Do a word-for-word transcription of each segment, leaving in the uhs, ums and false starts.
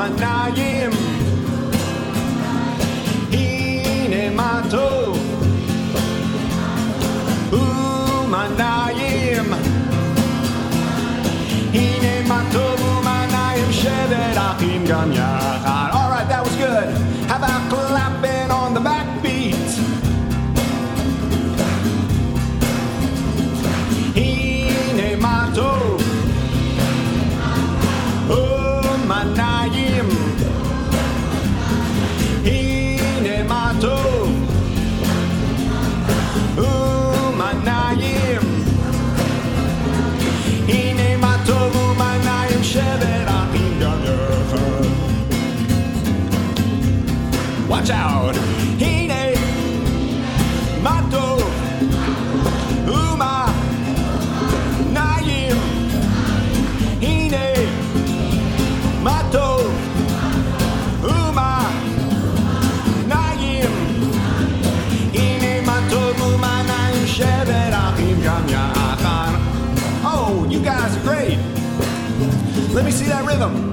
umanayim. Hine ma tov umanayim. Hine ma tov umanayim shevet achim gam yachad. All right, that was good. How about clapping on the backbeat? Hine ma tov umanayim. Hine ma tov umanayim. Hine ma tov umanayim shevet achim gam yachad. Watch out. Hine ma tov umanayim. Hine ma tov umanayim. Hine ma tov umanayim shevet achim gam yachad. Oh, you guys are great. Let me see that rhythm.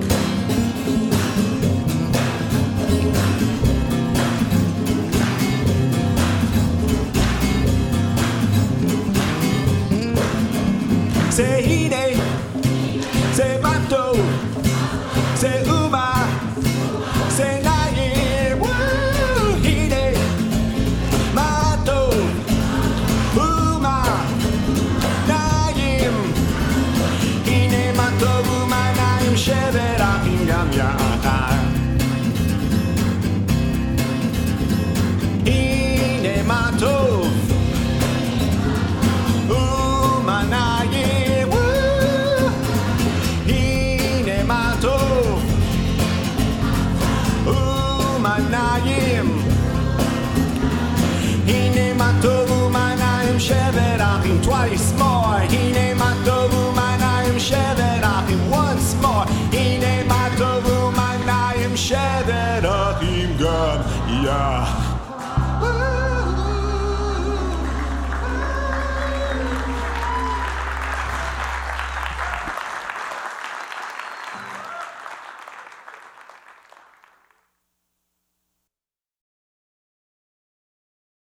Say hine, say mato, say uma, say nayim. Woo! Hine, mato, uma, nayim. Hine mato, uma, nayim, shevet achim gam yachad. Hine mato, uma, nayim. Umanayim. Hine ma tov umanayim shevet achim. Twice more. Hine